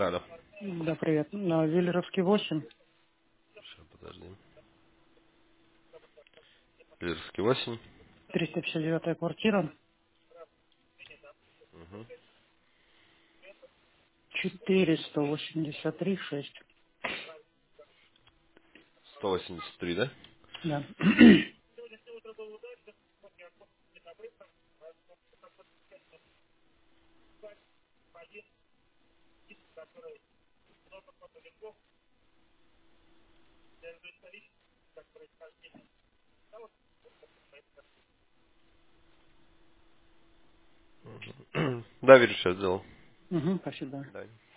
Да. Да, привет. На Виллеровский 8, Сейчас, подожди. Лирский 8. 359 квартира, Угу. 483 6. 183, да? Да. Да, вижу, сейчас сделал. Угу, спасибо. Да.